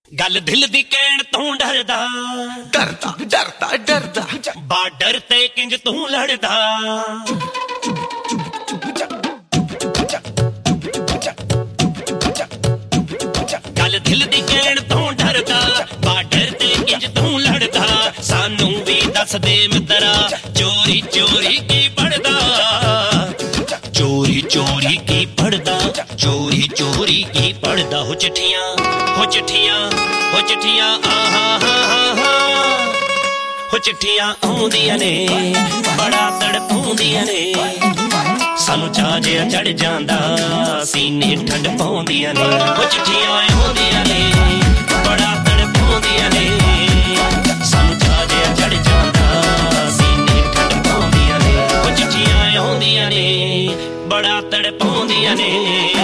गल दिल दी कहण तू डरदा डरदा डरदा डरदा बार्डर ते किंज तू लड़दा गल दिल दी कहण तू डरदा बार्डर ते किंज तू लड़दा सानू भी दस दे मित्रा चोरी चोरी की पढ़दा चोरी चोरी की पढ़दा चोरी चोरी की पढ़दा हो चिट्ठियां हो चिट्ठियां हो चिट्ठियां आहा हा हा हो चिट्ठियां आउंदियां ने बड़ा तड़पाउंदियां ने सानू चाह जिहा चढ़ जांदा सीने ठंड पाउंदियां ने हो चिट्ठियां आउंदियां ने बड़ा तड़पाउंदियां ने सानू चाह जिहा चढ़ जांदा सीने ठंड पाउंदियां ने हो चिट्ठियां आउंदियां ने बड़ा तड़पाउंदियां ने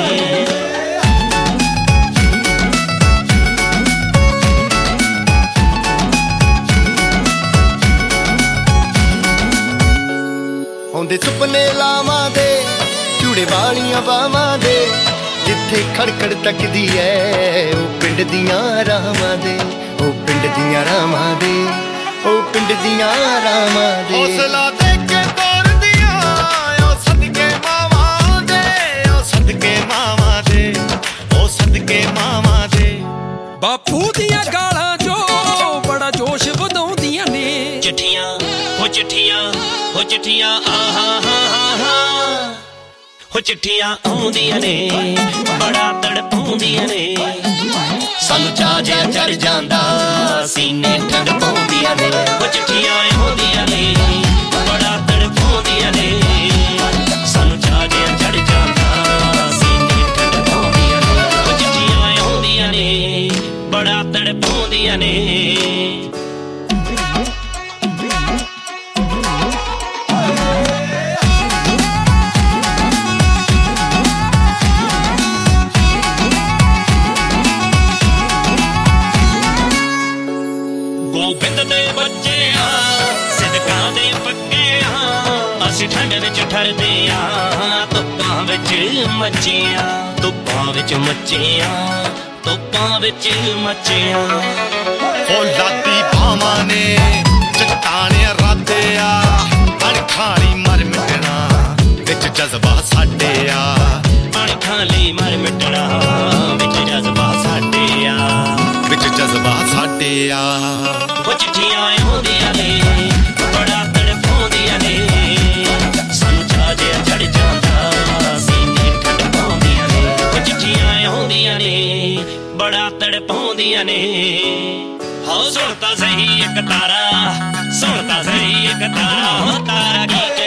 आउंदे सुपने लावां दे चूड़े वालियां बावां दे जिथे खड़खड़ तकदी ऐ ओ पिंड दियां रावां दे ओ पिंड दियां रावां दे ओ पिंड दियां रावां दे हौसला दे के तोरदियां ओ सदके मावां दे ओ सदके मावां दे ओ सदके मावां दे बापू दियां गालां जो बड़ा जोश वधाउंदियां ने चिट्ठियां हो चिट्ठियां हो चिट्ठियां आहा हा हा हो चिट्ठियां आउंदियां ने बड़ा तड़पाउंदियां ने सानू चाह जिहा चढ़ जांदा सीने ठंड पाउंदियां ने हो चिट्ठियां आउंदियां ने बड़ा तड़पाउंदियां ने सानू चाह जिहा चढ़ जांदा सीने ठंड पाउंदियां ने हो चिट्ठियां आउंदियां ने बड़ा तड़पाउंदियां ने गोबिंद दे बच्चे सिदकां दे पक्के असीं ठंड विच ठरदे धुप्पां विच मच्चियां धुप्पां विच मच्चियां धुप्पां विच मच्चियां ओ लाती भावां ने चट्टाने राधे आ अणखाली मर मिटना विच जज्बा साडे आ अणखाली मर मिटना विच जज्बा साडे आ विच जज्बा साडे आ वो चिट्ठियां आउंदियां ने बड़ा तड़पाउंदियां ने सानू चाह जिहा चढ़ जांदा सीने ठंड पाउंदियां ने वो चिट्ठियां आउंदियां ने बड़ा तड़पाउंदियां ने हो सुणता सही एक तारा सुणता सही एक तारा हो तारा की